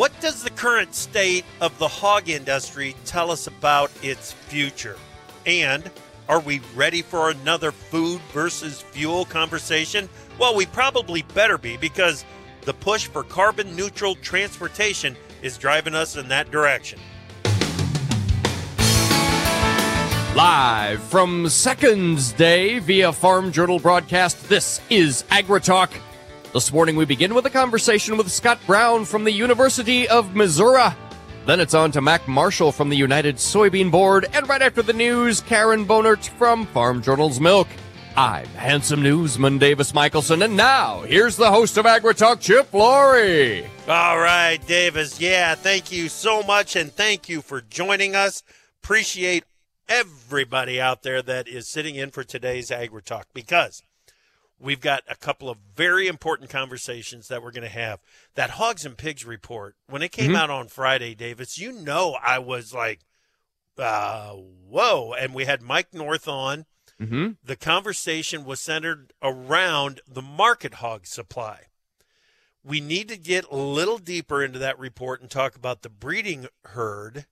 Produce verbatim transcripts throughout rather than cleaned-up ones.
What does the current state of the hog industry tell us about its future? And are we ready for another food versus fuel conversation? Well, we probably better be, because the push for carbon neutral transportation is driving us in that direction. Live from Seconds Day via Farm Journal broadcast, this is AgriTalk. This morning we begin with a conversation with Scott Brown from the University of Missouri. Then it's on to Mac Marshall from the United Soybean Board. And right after the news, Karen Bonert from Farm Journal's Milk. I'm handsome newsman Davis Michelson. And now, here's the host of AgriTalk, Chip Flory. All right, Davis. Yeah, thank you so much, and thank you for joining us. Appreciate everybody out there that is sitting in for today's AgriTalk, because we've got a couple of very important conversations that we're going to have. That Hogs and Pigs report, when it came mm-hmm. out on Friday, Davis, you know I was like, uh, whoa. And we had Mike North on. Mm-hmm. The conversation was centered around the market hog supply. We need to get a little deeper into that report and talk about the breeding herd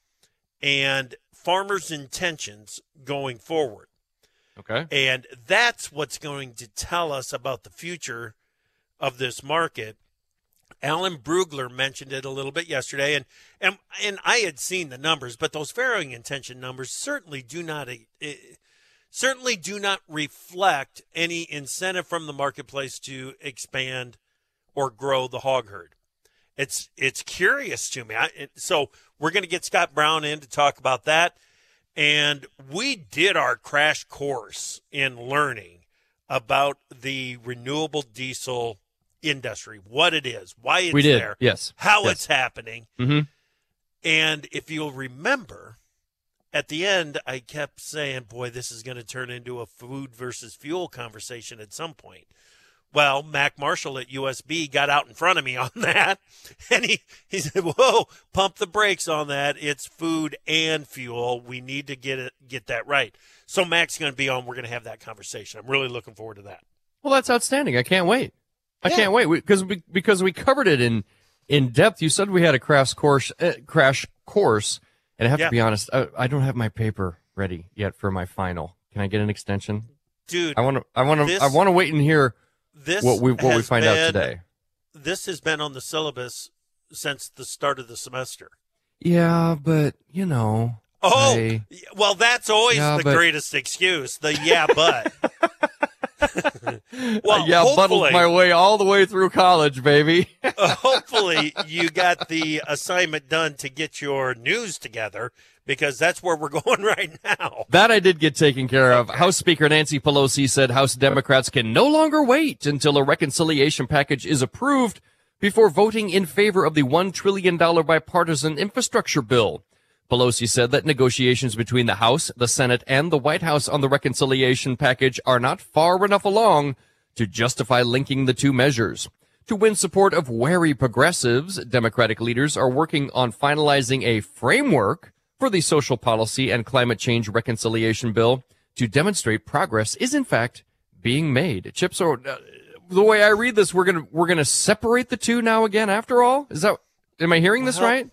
and farmers' intentions going forward. Okay. And that's what's going to tell us about the future of this market. Alan Brugler mentioned it a little bit yesterday, and and, and I had seen the numbers, but those farrowing intention numbers certainly do not uh, certainly do not reflect any incentive from the marketplace to expand or grow the hog herd. It's it's curious to me. I, it, so we're going to get Scott Brown in to talk about that. And we did our crash course in learning about the renewable diesel industry, what it is, why it's we did. there, yes. how yes. it's happening. Mm-hmm. And if you'll remember, at the end, I kept saying, boy, this is going to turn into a food versus fuel conversation at some point. Well, Mac Marshall at U S B got out in front of me on that, and he, he said, whoa, pump the brakes on that. It's food and fuel. We need to get it get that right. So Mac's going to be on. We're going to have that conversation. I'm really looking forward to that. Well, that's outstanding. I can't wait. I yeah. can't wait because we, because we covered it in, in depth. You said we had a crash course, uh, crash course, and I have yeah. to be honest, I, I don't have my paper ready yet for my final. Can I get an extension? Dude, I want to I want to I want to wait and hear This what we what we find been, out today. This has been on the syllabus since the start of the semester. Yeah, but you know. Oh, I, well, that's always yeah, the but, greatest excuse. The yeah, but. well, yeah, buttled my way all the way through college, baby. uh, hopefully, you got the assignment done to get your news together, because that's where we're going right now. That I did get taken care of. Okay. House Speaker Nancy Pelosi said House Democrats can no longer wait until a reconciliation package is approved before voting in favor of the one trillion dollars bipartisan infrastructure bill. Pelosi said that negotiations between the House, the Senate, and the White House on the reconciliation package are not far enough along to justify linking the two measures. To win support of wary progressives, Democratic leaders are working on finalizing a framework for the social policy and climate change reconciliation bill to demonstrate progress is in fact being made. Chip, so uh, the way I read this, we're gonna we're gonna separate the two now again. After all, is that am I hearing this well, right?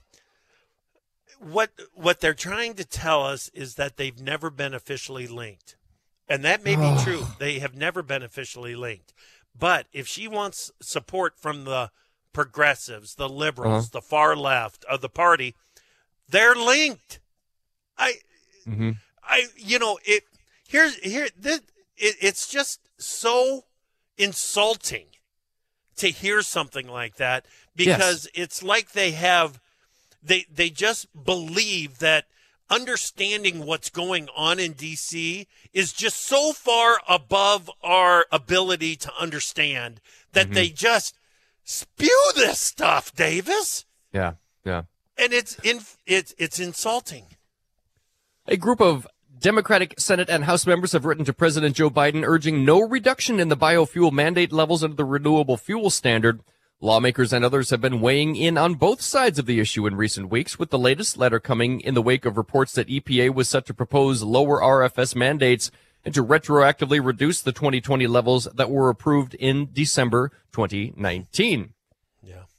What what they're trying to tell us is that they've never been officially linked, and that may be true. They have never been officially linked. But if she wants support from the progressives, the liberals, uh-huh. the far left of the party, they're linked. I, mm-hmm. I, you know, it. Here's here. This, it, it's just so insulting to hear something like that, because yes. it's like they have, they they just believe that understanding what's going on in D C is just so far above our ability to understand that mm-hmm. they just spew this stuff, Davis. Yeah, yeah. And it's in, it's it's insulting. A group of Democratic Senate and House members have written to President Joe Biden urging no reduction in the biofuel mandate levels under the renewable fuel standard. Lawmakers and others have been weighing in on both sides of the issue in recent weeks, with the latest letter coming in the wake of reports that E P A was set to propose lower R F S mandates and to retroactively reduce the twenty twenty levels that were approved in December twenty nineteen. Yeah.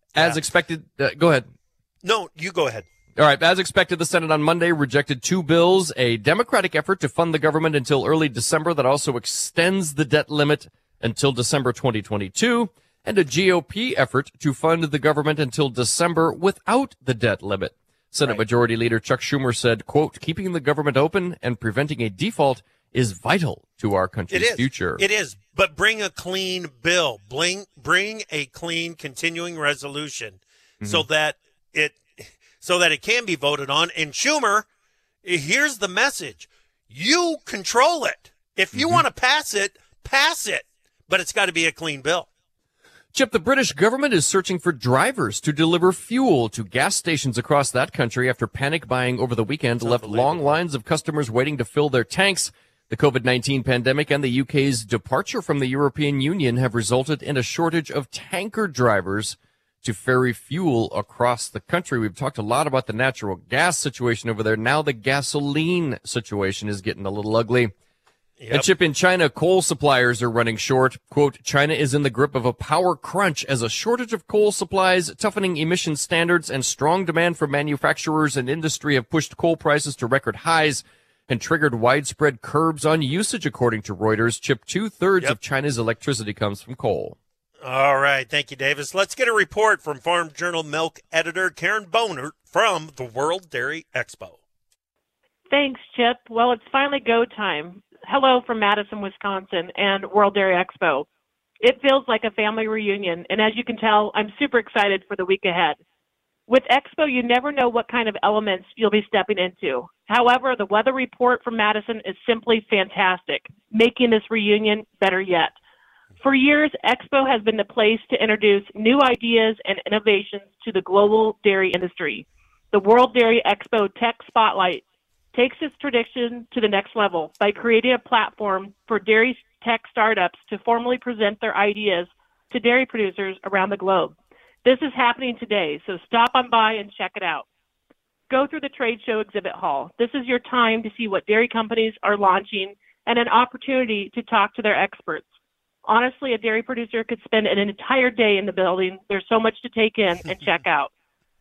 As Yeah. expected, uh, go ahead. No, you go ahead. All right. As expected, the Senate on Monday rejected two bills, a Democratic effort to fund the government until early December that also extends the debt limit until December twenty twenty-two, and a G O P effort to fund the government until December without the debt limit. Senate Right. Majority Leader Chuck Schumer said, quote, keeping the government open and preventing a default is vital to our It country's is. future. It is. But bring a clean bill. Bring, bring a clean continuing resolution mm-hmm. so that it so that it can be voted on. And Schumer, here's the message. You control it. If you mm-hmm. want to pass it, pass it. But it's got to be a clean bill. Chip, the British government is searching for drivers to deliver fuel to gas stations across that country after panic buying over the weekend left long lines of customers waiting to fill their tanks. The COVID nineteen pandemic and the U K's departure from the European Union have resulted in a shortage of tanker drivers to ferry fuel across the country. We've talked a lot about the natural gas situation over there. Now the gasoline situation is getting a little ugly. Yep. And Chip, in China, coal suppliers are running short. Quote, China is in the grip of a power crunch as a shortage of coal supplies, toughening emission standards, and strong demand from manufacturers and industry have pushed coal prices to record highs and triggered widespread curbs on usage, according to Reuters. Chip, two-thirds yep. of China's electricity comes from coal. All right. Thank you, Davis. Let's get a report from Farm Journal Milk editor Karen Bonert from the World Dairy Expo. Thanks, Chip. Well, it's finally go time. Hello from Madison, Wisconsin, and World Dairy Expo. It feels like a family reunion, and as you can tell, I'm super excited for the week ahead. With Expo, you never know what kind of elements you'll be stepping into. However, the weather report from Madison is simply fantastic, making this reunion better yet. For years, Expo has been the place to introduce new ideas and innovations to the global dairy industry. The World Dairy Expo Tech Spotlight takes its tradition to the next level by creating a platform for dairy tech startups to formally present their ideas to dairy producers around the globe. This is happening today, so stop on by and check it out. Go through the trade show exhibit hall. This is your time to see what dairy companies are launching and an opportunity to talk to their experts. Honestly, a dairy producer could spend an entire day in the building. There's so much to take in and check out.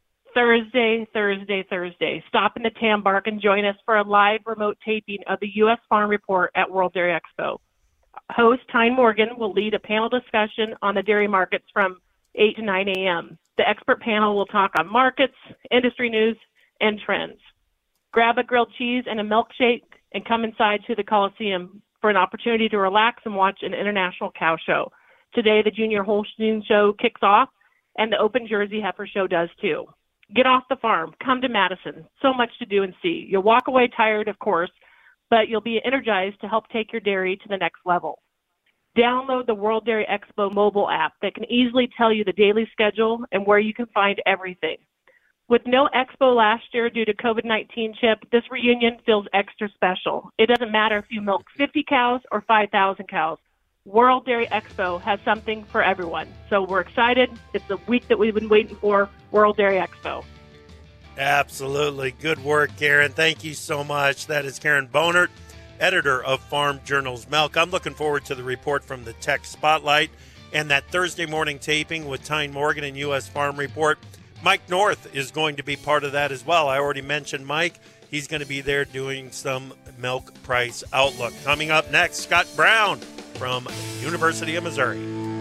Thursday, Thursday, Thursday. Stop in the Tambark and join us for a live remote taping of the U S Farm Report at World Dairy Expo. Host Tyne Morgan will lead a panel discussion on the dairy markets from eight to nine a.m. The expert panel will talk on markets, industry news, and trends. Grab a grilled cheese and a milkshake and come inside to the Coliseum for an opportunity to relax and watch an international cow show. Today, the Junior Holstein Show kicks off, and the Open Jersey Heifer Show does too. Get off the farm. Come to Madison. So much to do and see. You'll walk away tired, of course, but you'll be energized to help take your dairy to the next level. Download the World Dairy Expo mobile app that can easily tell you the daily schedule and where you can find everything. With no expo last year due to COVID nineteen, Chip, this reunion feels extra special. It doesn't matter if you milk fifty cows or five thousand cows. World Dairy Expo has something for everyone. So we're excited. It's the week that we've been waiting for, World Dairy Expo. Absolutely. Good work, Karen. Thank you so much. That is Karen Bonert, editor of Farm Journal's Milk. I'm looking forward to the report from the Tech Spotlight and that Thursday morning taping with Tyne Morgan and U S Farm Report. Mike North is going to be part of that as well. I already mentioned Mike. He's going to be there doing some milk price outlook. Coming up next, Scott Brown from University of Missouri.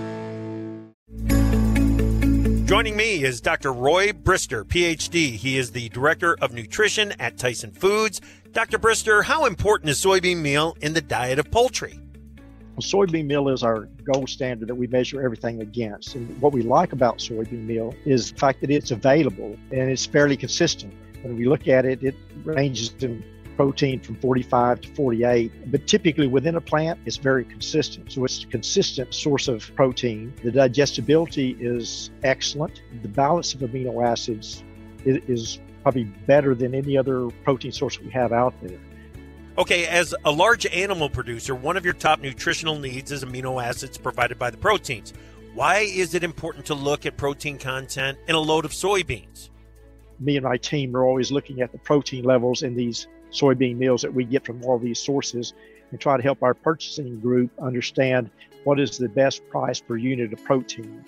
Joining me is Doctor Roy Brister, P H D. He is the Director of Nutrition at Tyson Foods. Doctor Brister, how important is soybean meal in the diet of poultry? Soybean meal is our gold standard that we measure everything against. And what we like about soybean meal is the fact that it's available and it's fairly consistent. When we look at it, it ranges in protein from forty-five to forty-eight, but typically within a plant, it's very consistent. So it's a consistent source of protein. The digestibility is excellent. The balance of amino acids is, is probably better than any other protein source we have out there. Okay, as a large animal producer, one of your top nutritional needs is amino acids provided by the proteins. Why is it important to look at protein content in a load of soybeans? Me and my team are always looking at the protein levels in these soybean meals that we get from all these sources and try to help our purchasing group understand what is the best price per unit of protein.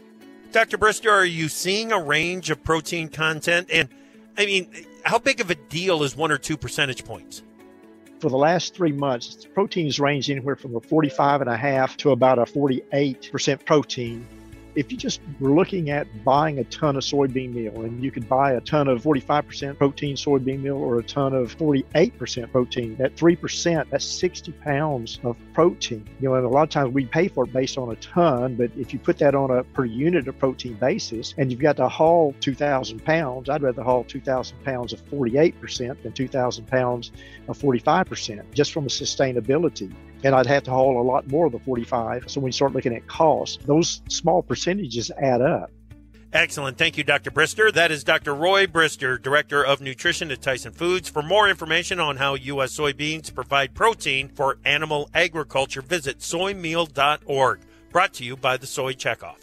Doctor Brister, are you seeing a range of protein content? And, I mean, how big of a deal is one or two percentage points? For the last three months, proteins range anywhere from a forty-five and a half to about a forty-eight percent protein. If you just were looking at buying a ton of soybean meal, and you could buy a ton of forty-five percent protein soybean meal or a ton of forty-eight percent protein, that three percent, that's sixty pounds of protein. You know, and a lot of times we pay for it based on a ton, but if you put that on a per unit of protein basis, and you've got to haul two thousand pounds, I'd rather haul two thousand pounds of forty-eight percent than two thousand pounds of forty-five percent, just from a sustainability. And I'd have to haul a lot more of the forty-five. So when you start looking at costs, those small percentages add up. Excellent. Thank you, Doctor Brister. That is Doctor Roy Brister, Director of Nutrition at Tyson Foods. For more information on how U S soybeans provide protein for animal agriculture, visit soy meal dot org. Brought to you by the Soy Checkoff.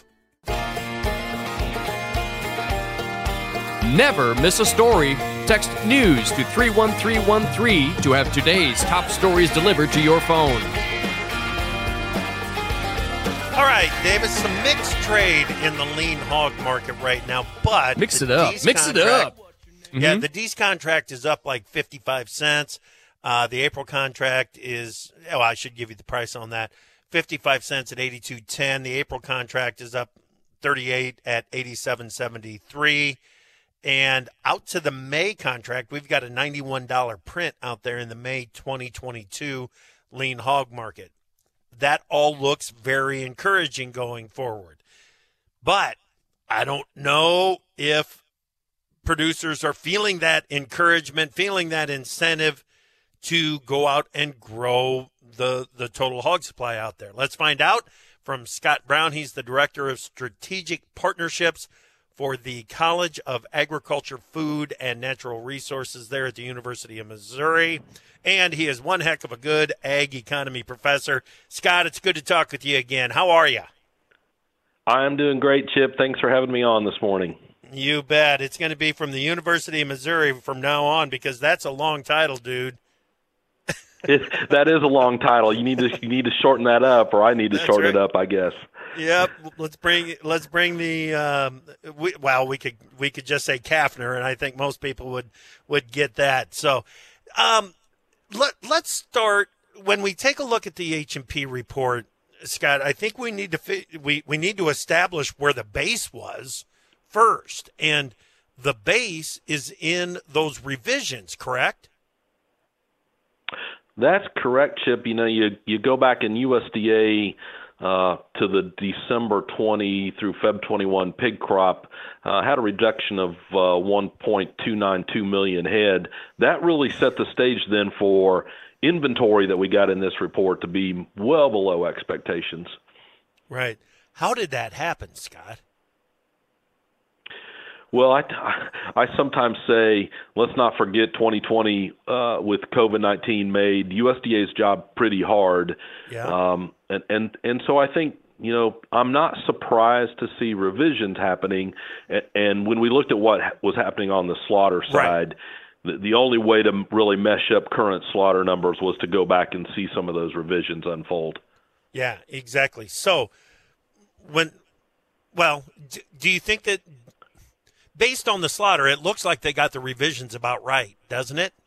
Never miss a story. Text NEWS to three one three one three to have today's top stories delivered to your phone. All right, Davis, some mixed trade in the lean hog market right now, but mix it up. D's Mix it up. Mm-hmm. Yeah, the D's contract is up like fifty-five cents. Uh, the April contract is, oh, I should give you the price on that. fifty-five cents at eighty-two ten. The April contract is up thirty-eight at eighty-seven seventy-three. And out to the May contract, we've got a ninety-one dollars print out there in the May twenty twenty-two lean hog market. That all looks very encouraging going forward. But I don't know if producers are feeling that encouragement, feeling that incentive to go out and grow the, the total hog supply out there. Let's find out from Scott Brown. He's the Director of Strategic Partnerships for the College of Agriculture, Food, and Natural Resources there at the University of Missouri. And he is one heck of a good ag economy professor. Scott, it's good to talk with you again. How are you? I'm doing great, Chip. Thanks for having me on this morning. You bet. It's going to be from the University of Missouri from now on, because that's a long title, dude. it, that is a long title. You need to you need to shorten that up, or I need to That's shorten right. it up, I guess. Yep. Let's bring let's bring the um, we, well, we could we could just say Kaffner, and I think most people would would get that. So, um, let let's start when we take a look at the H and P report, Scott. I think we need to fi- we we need to establish where the base was first, and the base is in those revisions, correct? That's correct, Chip. You know, you you go back in U S D A. Uh, to the December twenty through February twenty-one pig crop, uh, had a reduction of uh, one point two nine two million head. That really set the stage then for inventory that we got in this report to be well below expectations. Right. How did that happen, Scott? Well, I, I sometimes say let's not forget twenty twenty uh, with COVID nineteen made U S D A's job pretty hard. Yeah. Um, and, and, and so I think, you know, I'm not surprised to see revisions happening. And, and when we looked at what was happening on the slaughter side, right. the, the only way to really mesh up current slaughter numbers was to go back and see some of those revisions unfold. Yeah, exactly. So when, well, do, do you think that, based on the slaughter, it looks like they got the revisions about right, doesn't it?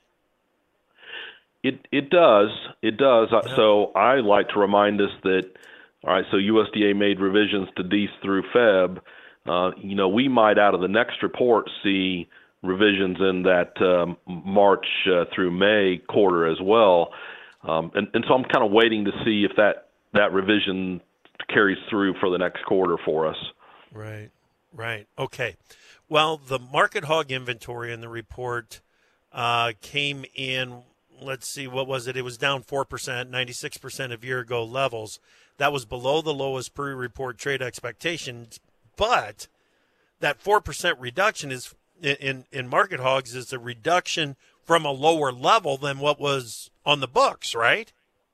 It it does. It does. Yeah. So I like to remind us that, all right, so U S D A made revisions to D E S through Feb. Uh, you know, we might out of the next report see revisions in that um, March uh, through May quarter as well. Um, and, and so I'm kind of waiting to see if that, that revision carries through for the next quarter for us. Right, right. Okay. Well, the market hog inventory in the report uh, came in, let's see, what was it? It was down four percent, ninety-six percent of year-ago levels. That was below the lowest pre-report trade expectations, but that four percent reduction is in, in market hogs is a reduction from a lower level than what was on the books, right?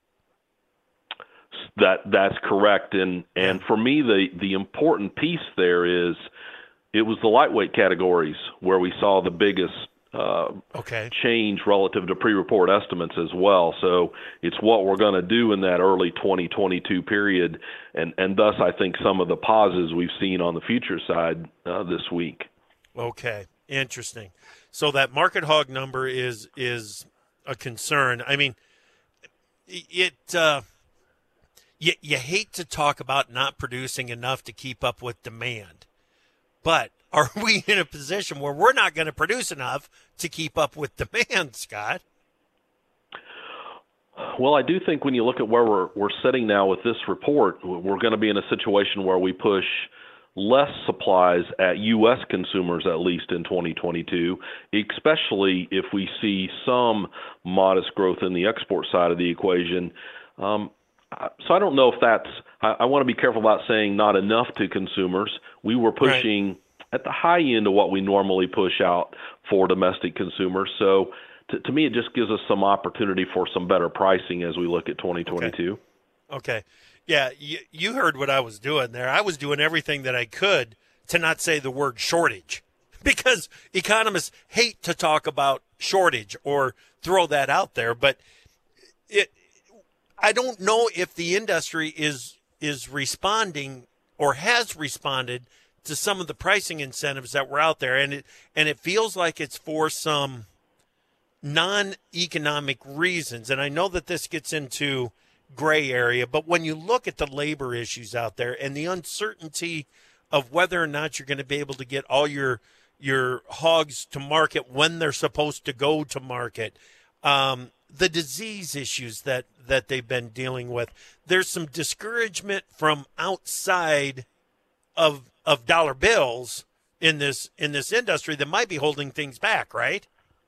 That That's correct. And, and for me, the, the important piece there is it was the lightweight categories where we saw the biggest uh, okay. change relative to pre-report estimates as well. So it's what we're going to do in that early twenty twenty-two period, and, and thus I think some of the pauses we've seen on the future side uh, this week. Okay, interesting. So that market hog number is is a concern. I mean, it uh, you, you hate to talk about not producing enough to keep up with demand, but are we in a position where we're not going to produce enough to keep up with demand, Scott? Well, I do think when you look at where we're we're sitting now with this report, we're going to be in a situation where we push less supplies at U S consumers, at least in twenty twenty-two, especially if we see some modest growth in the export side of the equation. Um, so I don't know if that's, I, I want to be careful about saying not enough to consumers. We were pushing right at the high end of what we normally push out for domestic consumers. So to, to me, it just gives us some opportunity for some better pricing as we look at twenty twenty-two. Okay. okay. Yeah, you, you heard what I was doing there. I was doing everything that I could to not say the word shortage, because economists hate to talk about shortage or throw that out there. But it, I don't know if the industry is is responding or has responded to some of the pricing incentives that were out there, and it and it feels like it's for some non-economic reasons. And I know that this gets into gray area, but when you look at the labor issues out there and the uncertainty of whether or not you're going to be able to get all your your hogs to market when they're supposed to go to market, um, the disease issues that that they've been dealing with, there's some discouragement from outside of of dollar bills in this in this industry that might be holding things back, right?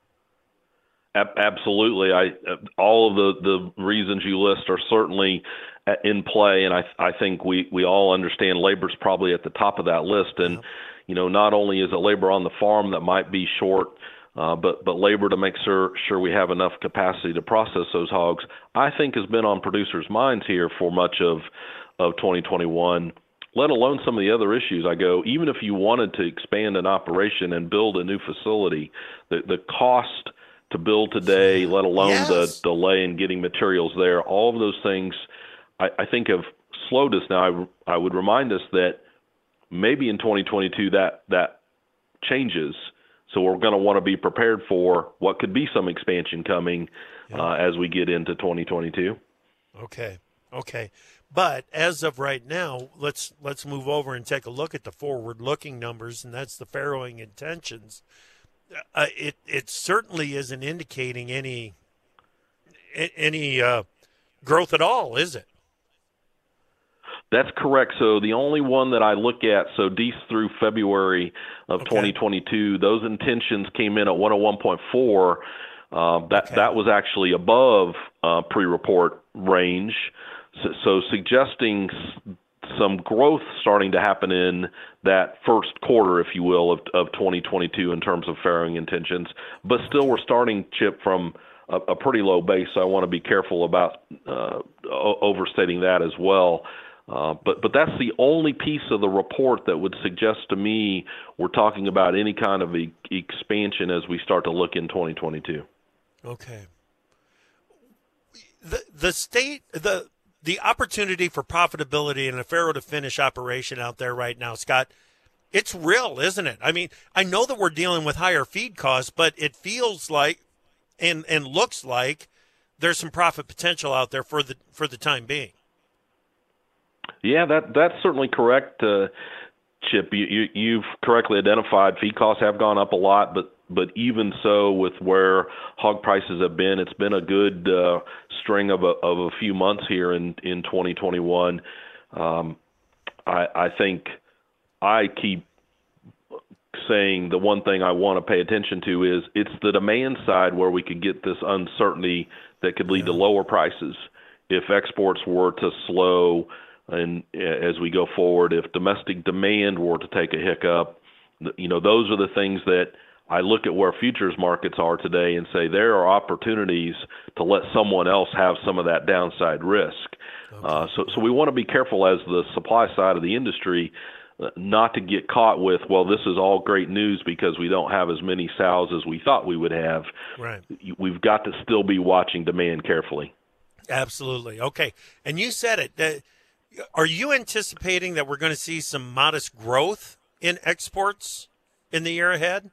Absolutely. I all of the, the reasons you list are certainly in play, and I I think we, we all understand labor's probably at the top of that list. And, you know, not only is it labor on the farm that might be short, uh, but but labor to make sure sure we have enough capacity to process those hogs, I think has been on producers' minds here for much of, of twenty twenty-one, let alone some of the other issues. I go, even if you wanted to expand an operation and build a new facility, the, the cost to build today, let alone yes. the delay in getting materials there, all of those things I, I think have slowed us. Now, I, I would remind us that maybe in twenty twenty-two that, that changes. So we're going to want to be prepared for what could be some expansion coming yeah. uh, as we get into twenty twenty-two. Okay, okay. But as of right now, let's let's move over and take a look at the forward-looking numbers, and that's the farrowing intentions. Uh, it it certainly isn't indicating any any uh, growth at all, is it? That's correct. So the only one that I look at, so D E S through February of okay. twenty twenty-two, those intentions came in at one oh one point four. Uh, that okay. that was actually above uh, pre-report range, so, so suggesting some growth starting to happen in that first quarter, if you will, of, of twenty twenty-two in terms of farrowing intentions. But still, we're starting, Chip, from a, a pretty low base, so I want to be careful about uh, o- overstating that as well. Uh, but but that's the only piece of the report that would suggest to me we're talking about any kind of e- expansion as we start to look in twenty twenty-two. Okay. The the state the the opportunity for profitability in a farrow to finish operation out there right now, Scott, it's real, isn't it? I mean, I know that we're dealing with higher feed costs, but it feels like and and looks like there's some profit potential out there for the for the time being. Yeah, that that's certainly correct, uh, Chip. You, you, you've correctly identified feed costs have gone up a lot, but but even so, with where hog prices have been, it's been a good uh, string of a of a few months here in in twenty twenty-one. Um, I, I think I keep saying the one thing I want to pay attention to is it's the demand side where we could get this uncertainty that could lead yeah. to lower prices if exports were to slow. And as we go forward, if domestic demand were to take a hiccup, you know, those are the things that I look at where futures markets are today and say there are opportunities to let someone else have some of that downside risk. Okay. Uh, so, so we want to be careful as the supply side of the industry not to get caught with, well, this is all great news because we don't have as many sows as we thought we would have. Right. We've got to still be watching demand carefully. Absolutely. Okay. And you said it. Uh, are you anticipating that we're going to see some modest growth in exports in the year ahead?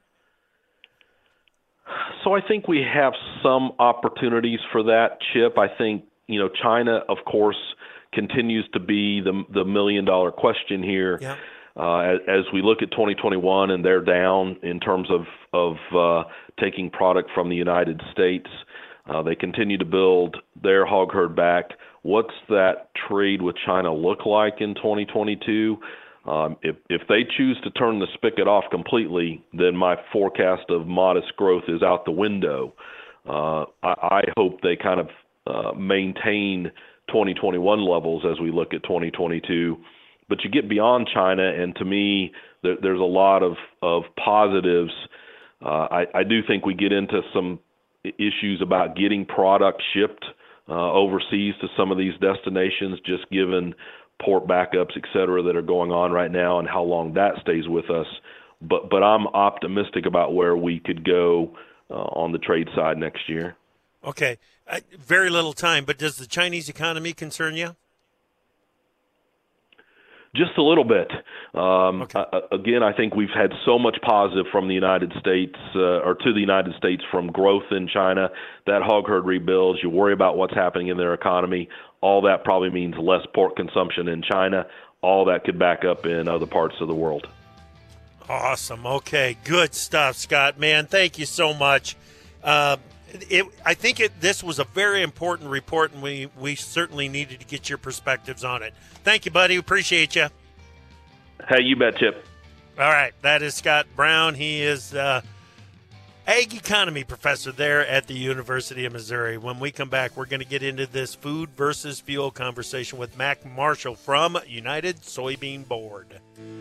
So I think we have some opportunities for that, Chip. I think, you know, China, of course, continues to be the the million dollar question here. Yeah. Uh, as, as we look at twenty twenty-one and they're down in terms of, of uh, taking product from the United States, uh, they continue to build their hog herd back. What's that trade with China look like in twenty twenty-two? Um, if, if they choose to turn the spigot off completely, then my forecast of modest growth is out the window. Uh, I, I hope they kind of uh, maintain twenty twenty-one levels as we look at twenty twenty-two. But you get beyond China, and to me, there, there's a lot of, of positives. Uh, I, I do think we get into some issues about getting product shipped uh, overseas to some of these destinations, just given port backups, et cetera, that are going on right now and how long that stays with us. But but I'm optimistic about where we could go uh, on the trade side next year. Okay. Uh, very little time, but does the Chinese economy concern you? Just a little bit. Um, Okay. uh, again, I think we've had so much positive from the United States uh, or to the United States from growth in China. That hog herd rebuilds. You worry about what's happening in their economy. All that probably means less pork consumption in China. All that could back up in other parts of the world. Awesome. Okay. Good stuff, Scott. Man, thank you so much. Uh, it, I think it, this was a very important report, and we, we certainly needed to get your perspectives on it. Thank you, buddy. Appreciate you. Hey, you bet, Chip. All right. That is Scott Brown. He is uh, ag economy professor there at the University of Missouri. When we come back, we're going to get into this food versus fuel conversation with Mac Marshall from United Soybean Board.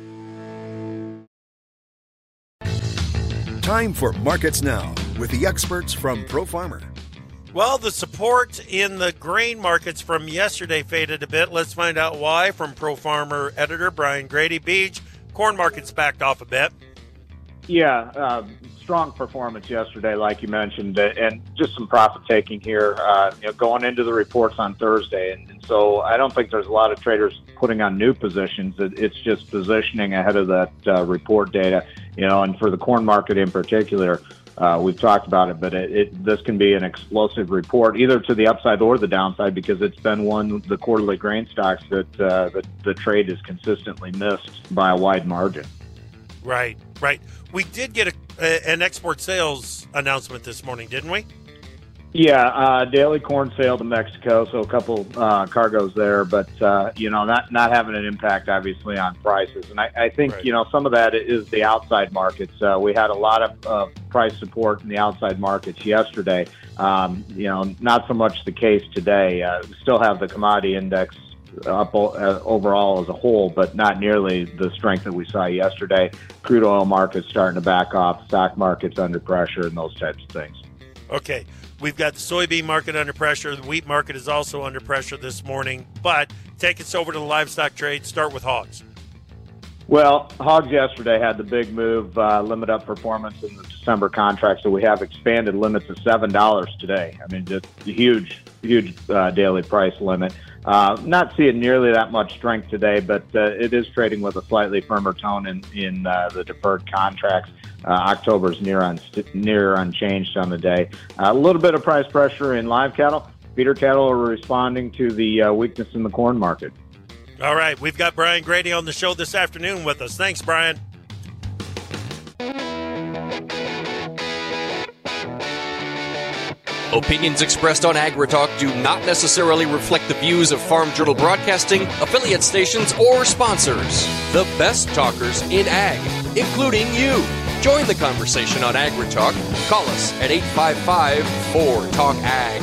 Time for Markets Now with the experts from ProFarmer. Well, the support in the grain markets from yesterday faded a bit. Let's find out why from ProFarmer editor Brian Grady. Beach, corn markets backed off a bit. Yeah, uh, strong performance yesterday, like you mentioned, and just some profit taking here, uh, you know, going into the reports on Thursday. And, and so I don't think there's a lot of traders putting on new positions. It, it's just positioning ahead of that uh, report data, you know, and for the corn market in particular, uh, we've talked about it, but it, it, this can be an explosive report, either to the upside or the downside, because it's been one of the quarterly grain stocks that uh, the, the trade has consistently missed by a wide margin. Right, right. We did get a, a, an export sales announcement this morning, didn't we? Yeah, uh, daily corn sale to Mexico, so a couple uh, cargoes there, but uh, you know, not not having an impact obviously on prices. And I, I think Right. you know some of that is the outside markets. Uh, we had a lot of uh, price support in the outside markets yesterday. Um, you know, not so much the case today. Uh, we still have the commodity index up uh, overall as a whole, but not nearly the strength that we saw yesterday. Crude oil markets starting to back off, stock markets under pressure, and those types of things. Okay. We've got the soybean market under pressure. The wheat market is also under pressure this morning. But take us over to the livestock trade. Start with hogs. Well, hogs yesterday had the big move, uh, limit up performance in the December contract, so we have expanded limits to seven dollars today. I mean, just a huge, huge uh, daily price limit. Uh, not seeing nearly that much strength today, but uh, it is trading with a slightly firmer tone in, in uh, the deferred contracts. Uh, October's near, un- near unchanged on the day. Uh, a little bit of price pressure in live cattle. Feeder cattle are responding to the uh, weakness in the corn market. All right. We've got Brian Grady on the show this afternoon with us. Thanks, Brian. Opinions expressed on AgriTalk do not necessarily reflect the views of Farm Journal Broadcasting, affiliate stations, or sponsors. The best talkers in ag, including you. Join the conversation on AgriTalk. Call us at eight five five, four, talk ag.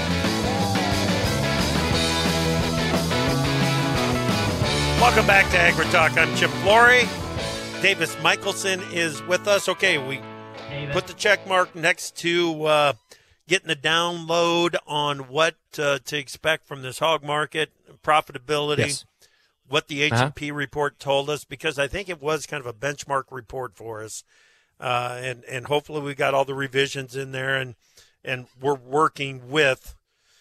Welcome back to AgriTalk. I'm Chip Flory. Davis Michelson is with us. Okay, we put the check mark next to uh, getting a download on what uh, to expect from this hog market, profitability. Yes. what the H and P uh-huh. report told us, because I think it was kind of a benchmark report for us. Uh, and, and hopefully we got all the revisions in there, and, and we're working with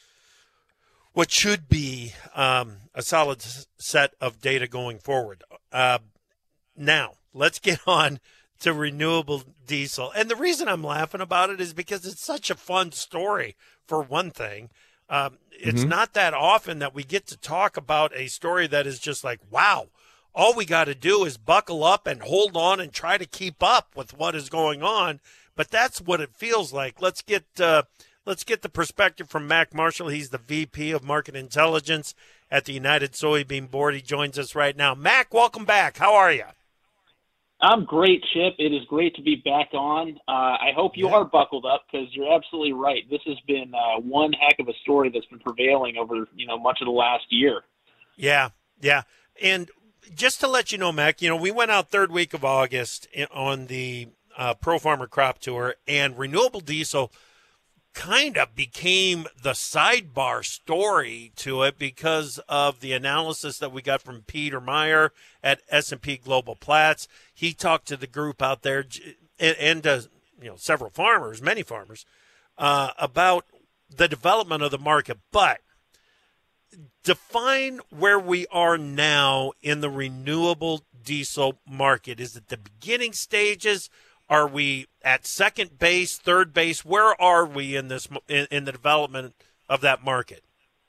what should be um, a solid set of data going forward. Uh, now, let's get on to renewable diesel. And the reason I'm laughing about it is because it's such a fun story, for one thing. Um, it's mm-hmm. not that often that we get to talk about a story that is just like, wow, all we got to do is buckle up and hold on and try to keep up with what is going on. But that's what it feels like. Let's get uh, let's get the perspective from Mac Marshall. He's the V P of Market Intelligence at the United Soybean Board. He joins us right now. Mac, welcome back. How are you? I'm great, Chip. It is great to be back on. Uh, I hope you yeah. are buckled up, because you're absolutely right. This has been uh, one heck of a story that's been prevailing over, you know, much of the last year. Yeah, yeah. And just to let you know, Mac, you know, we went out third week of August on the uh, Pro Farmer Crop Tour, and renewable diesel kind of became the sidebar story to it because of the analysis that we got from Peter Meyer at S and P Global Platts. He talked to the group out there and, and uh, you know, several farmers, many farmers, uh, about the development of the market. But define where we are now in the renewable diesel market. Is it the beginning stages? Are we at second base, third base? Where are we in this in, in the development of that market?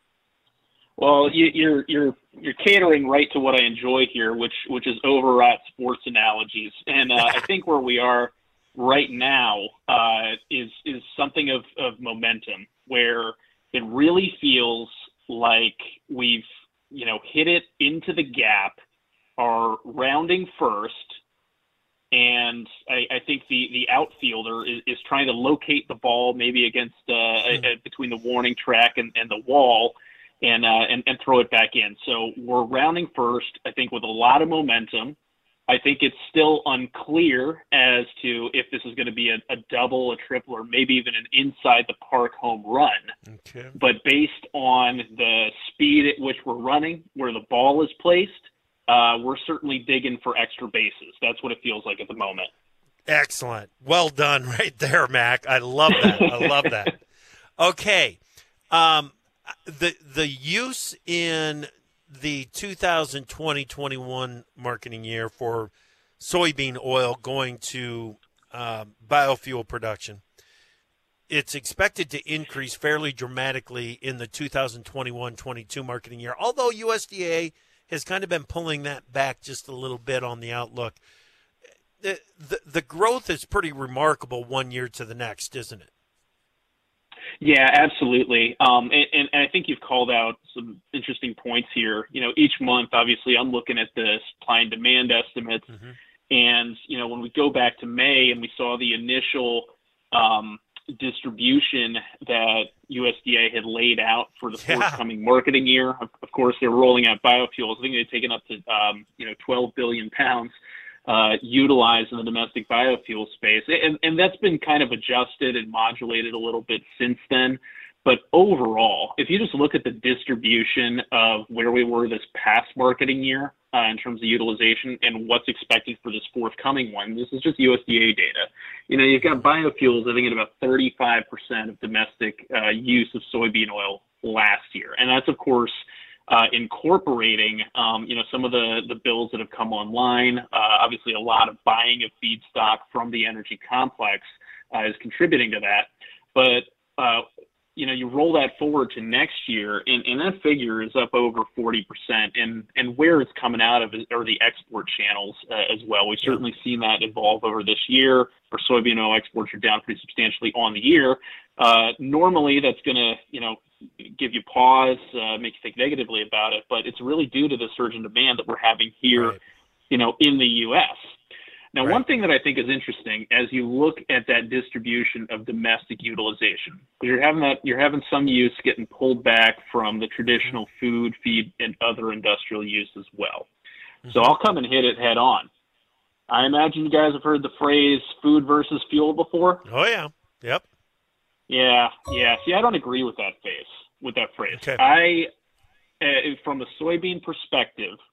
Well, you, you're you're you're catering right to what I enjoy here, which which is overwrought sports analogies, and uh, I think where we are right now uh, is is something of, of momentum, where it really feels like we've you know hit it into the gap, are rounding first. And I, I think the, the outfielder is, is trying to locate the ball maybe against uh, mm. a, a, between the warning track and, and the wall and, uh, and and throw it back in. So we're rounding first, I think, with a lot of momentum. I think it's still unclear as to if this is going to be a, a double, a triple, or maybe even an inside the park home run. Okay. But based on the speed at which we're running, where the ball is placed, Uh, we're certainly digging for extra bases. That's what it feels like at the moment. Excellent. Well done right there, Mac. I love that. I love that. Okay. Um, the the use in the two thousand twenty twenty-one marketing year for soybean oil going to uh, biofuel production, it's expected to increase fairly dramatically in the two thousand twenty-one twenty-two marketing year, although U S D A has kind of been pulling that back just a little bit on the outlook. The, the the growth is pretty remarkable one year to the next, isn't it? Yeah, absolutely. Um, and, and I think you've called out some interesting points here. You know, each month, obviously, I'm looking at the supply and demand estimates. Mm-hmm. And, you know, when we go back to May and we saw the initial um, distribution that U S D A had laid out for the yeah. forthcoming marketing year. Of, of course, they're rolling out biofuels. I think they've taken up to um, you know twelve billion pounds uh, utilized in the domestic biofuel space, and and that's been kind of adjusted and modulated a little bit since then. But overall, if you just look at the distribution of where we were this past marketing year uh, in terms of utilization and what's expected for this forthcoming one, this is just U S D A data. You know, you've got biofuels, I think, at about thirty-five percent of domestic uh, use of soybean oil last year. And that's, of course, uh, incorporating, um, you know, some of the, the bills that have come online. Uh, obviously, a lot of buying of feedstock from the energy complex uh, is contributing to that. But uh, you know, you roll that forward to next year, and, and that figure is up over forty percent. And, and where it's coming out of is, are the export channels uh, as well. We've certainly seen that evolve over this year. Our soybean oil exports are down pretty substantially on the year. Uh, normally, that's going to, you know, give you pause, uh, make you think negatively about it, but it's really due to the surge in demand that we're having here, right. you know, in the U S Now, right. one thing that I think is interesting as you look at that distribution of domestic utilization, you're having that you're having some use getting pulled back from the traditional food, feed, and other industrial use as well. Mm-hmm. So I'll come and hit it head on. I imagine you guys have heard the phrase "food versus fuel" before. Oh yeah, yep. Yeah, yeah. See, I don't agree with that phrase. With that phrase, okay. I, uh, from a soybean perspective,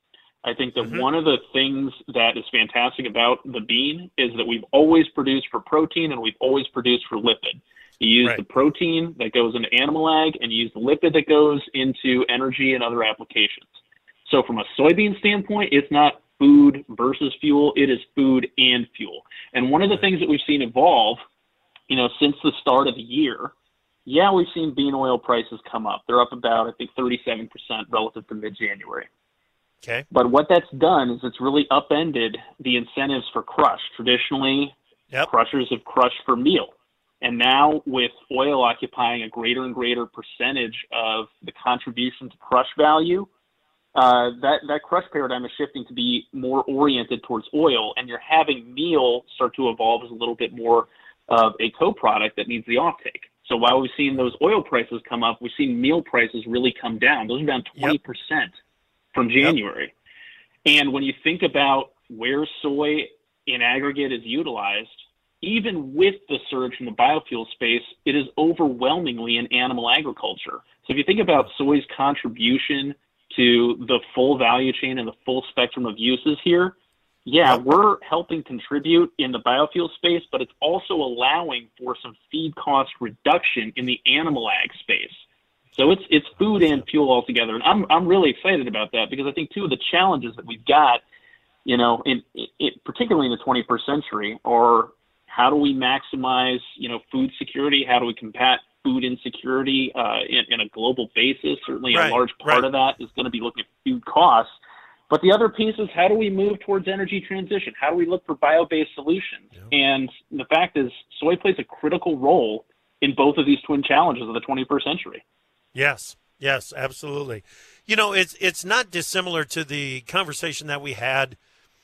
I think that Mm-hmm. one of the things that is fantastic about the bean is that we've always produced for protein and we've always produced for lipid. You use Right. the protein that goes into animal ag and you use the lipid that goes into energy and other applications. So from a soybean standpoint, it's not food versus fuel, it is food and fuel. And one of the things that we've seen evolve, you know, since the start of the year, yeah, we've seen bean oil prices come up. They're up about, I think, thirty-seven percent relative to mid-January. Okay. But what that's done is it's really upended the incentives for crush. Traditionally, Yep. crushers have crushed for meal. And now with oil occupying a greater and greater percentage of the contribution to crush value, uh, that, that crush paradigm is shifting to be more oriented towards oil, and you're having meal start to evolve as a little bit more of a co-product that needs the offtake. So while we've seen those oil prices come up, we've seen meal prices really come down. Those are down twenty percent from January. Yep. And when you think about where soy in aggregate is utilized, even with the surge from the biofuel space, it is overwhelmingly in animal agriculture. So if you think about soy's contribution to the full value chain and the full spectrum of uses here, yeah, yep. we're helping contribute in the biofuel space, but it's also allowing for some feed cost reduction in the animal ag space. So it's it's food and fuel altogether, and I'm I'm really excited about that because I think two of the challenges that we've got, you know, in, in particularly in the twenty-first century, are how do we maximize, you know, food security? How do we combat food insecurity uh, in, in a global basis? Certainly, right, a large part right. of that is going to be looking at food costs. But the other piece is how do we move towards energy transition? How do we look for bio-based solutions? Yeah. And the fact is, soy plays a critical role in both of these twin challenges of the twenty-first century. Yes, yes, absolutely. You know, it's it's not dissimilar to the conversation that we had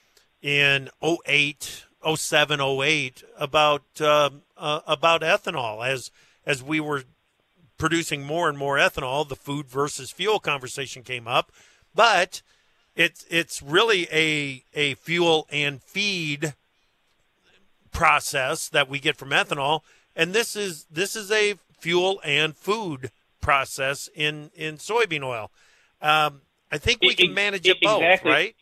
in oh eight, oh seven, oh eight about uh, uh, about ethanol. As as we were producing more and more ethanol, the food versus fuel conversation came up. But it's it's really a a fuel and feed process that we get from ethanol, and this is this is a fuel and food process in, in soybean oil. Um, I think we can manage it, it both, exactly. right?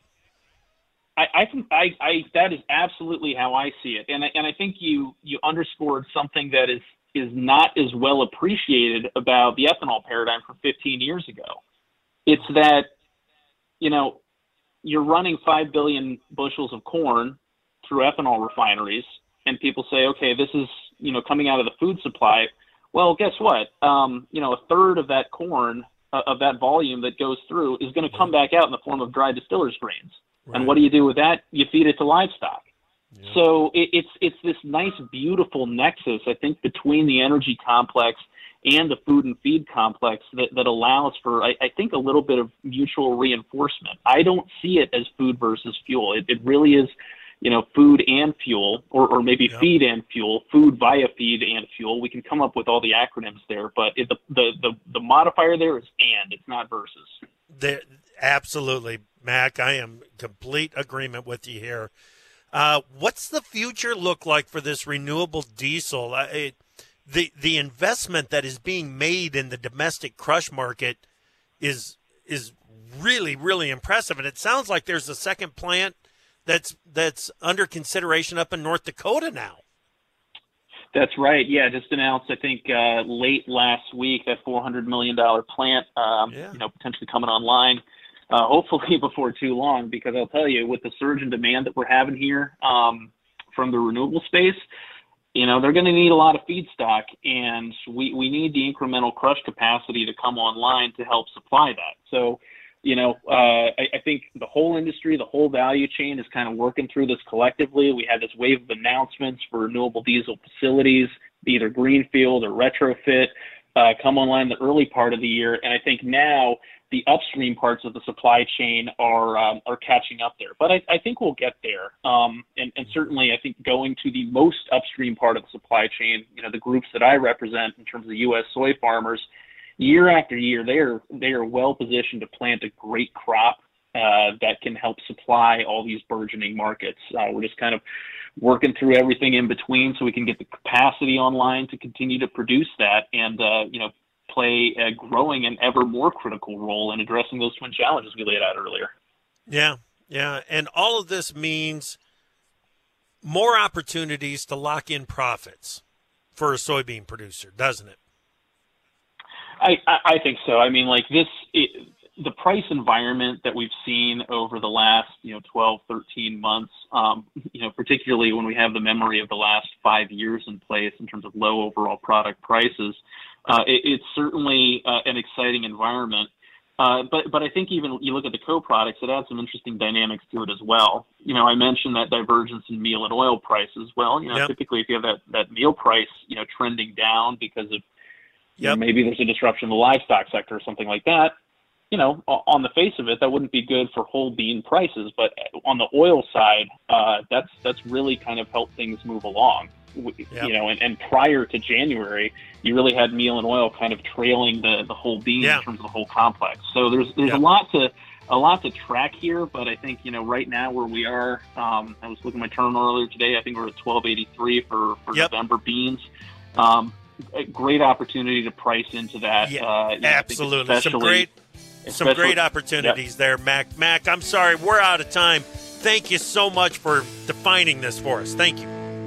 I, I think I, I that is absolutely how I see it, and I, and I think you you underscored something that is is not as well appreciated about the ethanol paradigm from fifteen years ago. It's that, you know, you're running five billion bushels of corn through ethanol refineries, and people say, okay, this is, you know, coming out of the food supply. Well, guess what? Um, you know, a third of that corn, uh, of that volume that goes through is going to come back out in the form of dry distillers grains. Right. And what do you do with that? You feed it to livestock. Yeah. So it, it's it's this nice, beautiful nexus, I think, between the energy complex and the food and feed complex that, that allows for, I, I think, a little bit of mutual reinforcement. I don't see it as food versus fuel. It, it really is, you know, food and fuel, or, or maybe yep. feed and fuel, food via feed and fuel. We can come up with all the acronyms there, but it, the, the, the, the modifier there is and, it's not versus. There, absolutely, Mac. I am complete agreement with you here. Uh, what's the future look like for this renewable diesel? Uh, it, the the investment that is being made in the domestic crush market is is really, really impressive, and it sounds like there's a second plant that's that's under consideration up in North Dakota now. That's right. Yeah, just announced, I think, uh, late last week, that four hundred million dollars plant, um, yeah. you know, potentially coming online, uh, hopefully before too long, because I'll tell you, with the surge in demand that we're having here um, from the renewable space, you know, they're going to need a lot of feedstock, and we, we need the incremental crush capacity to come online to help supply that. So, you know, uh, I, I think the whole industry, the whole value chain is kind of working through this collectively. We had this wave of announcements for renewable diesel facilities, either greenfield or retrofit, uh, come online in the early part of the year. And I think now the upstream parts of the supply chain are um, are catching up there. But I, I think we'll get there. Um, and, and certainly I think going to the most upstream part of the supply chain, you know, the groups that I represent in terms of U S soy farmers, year after year, they are they are well positioned to plant a great crop uh, that can help supply all these burgeoning markets. Uh, we're just kind of working through everything in between so we can get the capacity online to continue to produce that and uh, you know play a growing and ever more critical role in addressing those twin challenges we laid out earlier. Yeah, Yeah, and all of this means more opportunities to lock in profits for a soybean producer, doesn't it? I, I think so. I mean, like this, it, the price environment that we've seen over the last, you know, twelve, thirteen months, um, you know, particularly when we have the memory of the last five years in place in terms of low overall product prices, uh, it, it's certainly uh, an exciting environment. Uh, but but I think even you look at the co-products, it adds some interesting dynamics to it as well. You know, I mentioned that divergence in meal and oil prices. Well, you know, yep. typically if you have that, that meal price, you know, trending down because of you yep. know, maybe there's a disruption in the livestock sector or something like that, you know, on the face of it, that wouldn't be good for whole bean prices. But on the oil side, uh, that's that's really kind of helped things move along. Yep. You know, and, and prior to January, you really had meal and oil kind of trailing the, the whole bean yeah. in terms of the whole complex. So there's there's yep. a lot to a lot to track here. But I think, you know, right now where we are, um, I was looking at my terminal earlier today. I think we're at twelve eighty-three for for yep. November beans. Um, a great opportunity to price into that. Yeah, uh, you know, absolutely. Some great, some great opportunities yep. there, Mac. Mac, I'm sorry, we're out of time. Thank you so much for defining this for us. Thank you.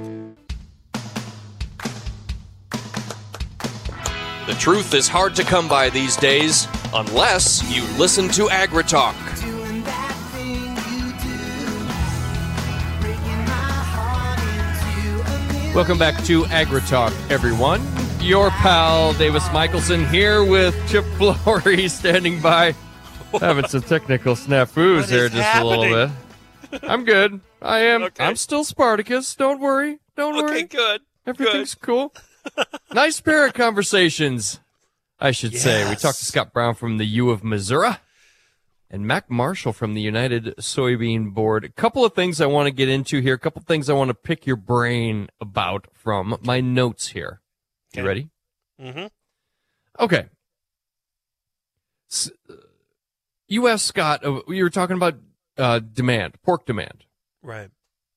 The truth is hard to come by these days, unless you listen to AgriTalk. Welcome back to AgriTalk, everyone. Your pal Davis Michelson here with Chip Flory standing by, having some technical snafus what there just happening? a little bit. I'm good. I am. Okay. I'm still Spartacus. Don't worry. Don't okay, worry. Okay, good. Everything's good. cool. Nice pair of conversations, I should yes. say. We talked to Scott Brown from the U of Missouri and Mac Marshall from the United Soybean Board. A couple of things I want to get into here. A couple of things I want to pick your brain about from my notes here. You okay. ready? Mm-hmm. Okay. S- U S Scott, uh, you were talking about uh, demand, pork demand. Right.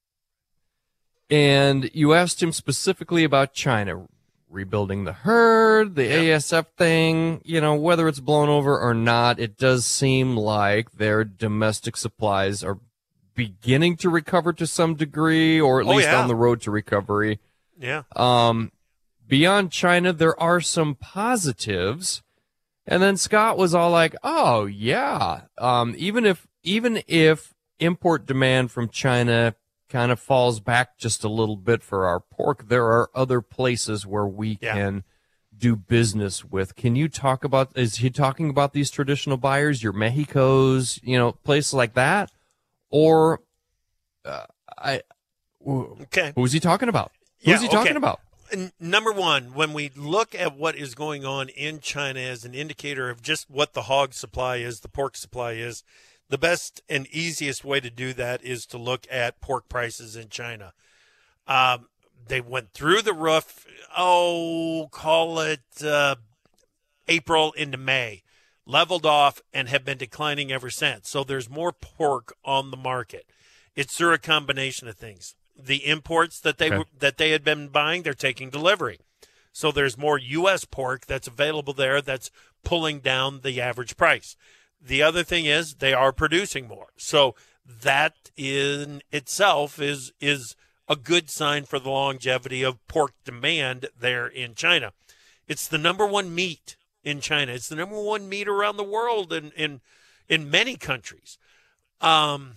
And you asked him specifically about China rebuilding the herd, the yep. A S F thing, you know, whether it's blown over or not, it does seem like their domestic supplies are beginning to recover to some degree, or at oh, least yeah. on the road to recovery. Yeah. Um, beyond China, there are some positives. And then Scott was all like, oh, yeah, um, even if even if import demand from China kind of falls back just a little bit for our pork, there are other places where we yeah. can do business with. Can you talk about, is he talking about these traditional buyers, your Mexico's, you know, places like that? Or, uh, I, okay. who's he talking about? Yeah, who's he okay. talking about? Number one, when we look at what is going on in China as an indicator of just what the hog supply is, the pork supply is, the best and easiest way to do that is to look at pork prices in China. Um, they went through the roof, oh, call it uh, April into May, leveled off, and have been declining ever since. So there's more pork on the market. It's through a combination of things. The imports that they Okay. were, that they had been buying, they're taking delivery. So there's more U S pork that's available there that's pulling down the average price. The other thing is they are producing more. So that in itself is is a good sign for the longevity of pork demand there in China. It's the number one meat in China. It's the number one meat around the world in in, in many countries. Um,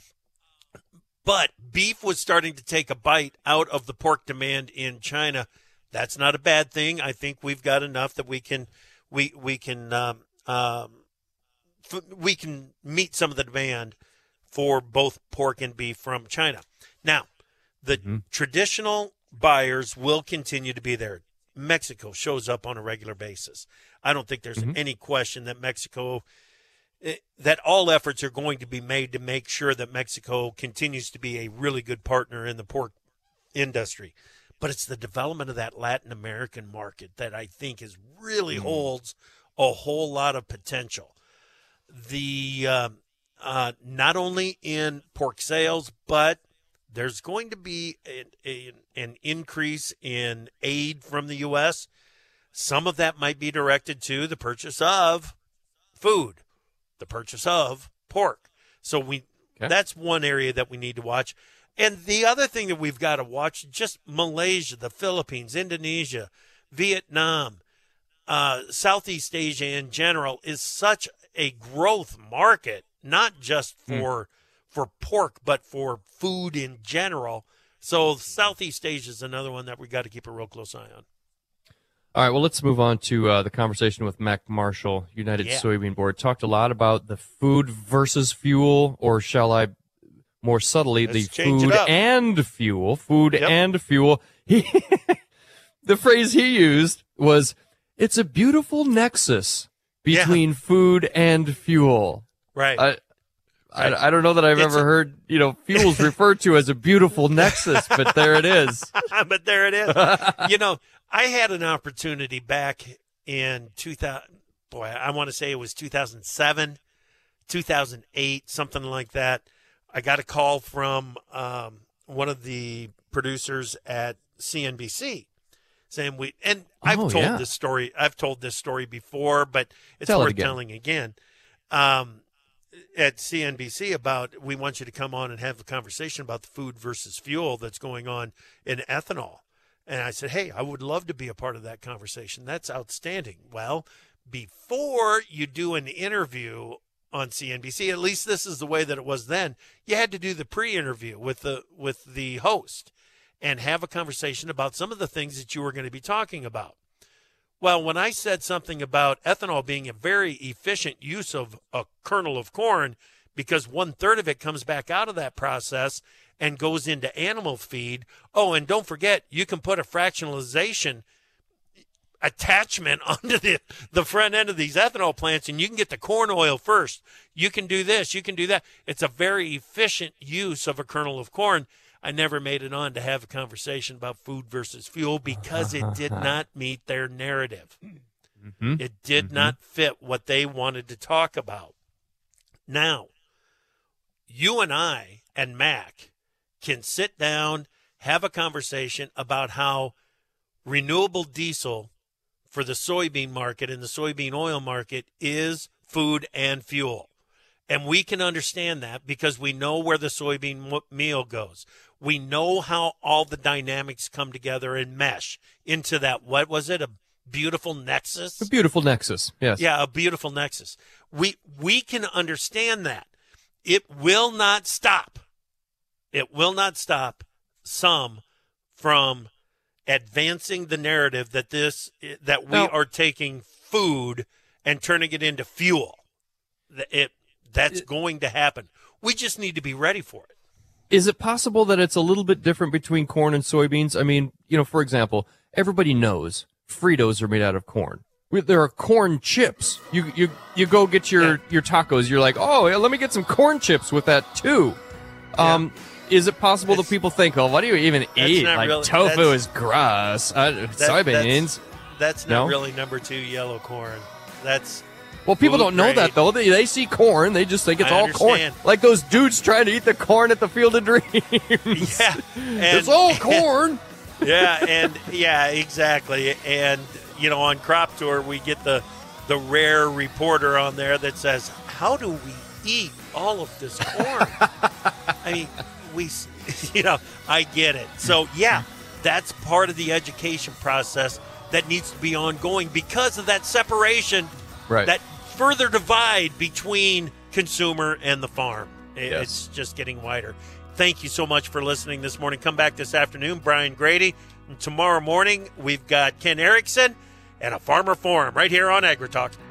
but beef was starting to take a bite out of the pork demand in China. That's not a bad thing. I think we've got enough that we can we we can um, um, we can meet some of the demand for both pork and beef from China. Now, the mm-hmm. traditional buyers will continue to be there. Mexico shows up on a regular basis. I don't think there's mm-hmm. any question that Mexico, that all efforts are going to be made to make sure that Mexico continues to be a really good partner in the pork industry. But it's the development of that Latin American market that I think is really mm-hmm. holds a whole lot of potential. The um, uh, not only in pork sales, but there's going to be a, a, an increase in aid from the U S. Some of that might be directed to the purchase of food, the purchase of pork. So we Okay. That's one area that we need to watch. And the other thing that we've got to watch, just Malaysia, the Philippines, Indonesia, Vietnam, uh, Southeast Asia in general is such a growth market, not just for mm. for pork, but for food in general. So Southeast Asia is another one that we got to keep a real close eye on. All right, well, let's move on to uh, the conversation with Mac Marshall, United yeah. Soybean Board. Talked a lot about the food versus fuel, or shall I more subtly, let's the food and fuel, food yep. and fuel. He, the phrase he used was, it's a beautiful nexus between yeah. food and fuel. Right. I, I, I don't know that I've it's ever a, heard, you know, fuels referred to as a beautiful nexus, but there it is. But there it is. You know, I had an opportunity back in two thousand, boy, I want to say it was two thousand seven, two thousand eight, something like that. I got a call from um, one of the producers at C N B C saying we, and I've oh, told yeah. this story, I've told this story before, but it's Tell worth it again. telling again. Um, at C N B C about, we want you to come on and have a conversation about the food versus fuel that's going on in ethanol. And I said, hey, I would love to be a part of that conversation. That's outstanding. Well, before you do an interview on C N B C, at least this is the way that it was then, you had to do the pre-interview with the with the host and have a conversation about some of the things that you were going to be talking about. Well, when I said something about ethanol being a very efficient use of a kernel of corn, because one third of it comes back out of that process and goes into animal feed. Oh, and don't forget, you can put a fractionalization attachment onto the, the front end of these ethanol plants, and you can get the corn oil first. You can do this, you can do that. It's a very efficient use of a kernel of corn. I never made it on to have a conversation about food versus fuel because it did not meet their narrative. Mm-hmm. It did mm-hmm. not fit what they wanted to talk about. Now, you and I and Mac can sit down, have a conversation about how renewable diesel for the soybean market and the soybean oil market is food and fuel. And we can understand that because we know where the soybean meal goes. We know how all the dynamics come together and mesh into that, what was it, a beautiful nexus? A beautiful nexus, yes. Yeah, a beautiful nexus. We we can understand that. It will not stop. It will not stop some from advancing the narrative that this that we now, are taking food and turning it into fuel. It that's it, going to happen. We just need to be ready for it. Is it possible that it's a little bit different between corn and soybeans? I mean, you know, for example, everybody knows Fritos are made out of corn. There are corn chips. You you you go get your, yeah. your tacos. You're like, oh, yeah, let me get some corn chips with that too. Yeah. Um, is it possible it's, that people think, oh, what do you even eat? Like really, tofu is gross. Uh, that, soybeans. That's, that's not no? really number two yellow corn. That's well, people don't know grade. that though. They they see corn, they just think it's I all understand. corn. Like those dudes trying to eat the corn at the Field of Dreams. Yeah, and, it's all corn. Yeah, and yeah, exactly. And you know, on Crop Tour, we get the the rare reporter on there that says, "How do we eat all of this corn?" I mean, we, you know, I get it. So yeah, that's part of the education process that needs to be ongoing because of that separation, right. that further divide between consumer and the farm. Yes. It's just getting wider. Thank you so much for listening this morning. Come back this afternoon, Brian Grady. And tomorrow morning, we've got Ken Erickson and a Farmer Forum right here on AgriTalk.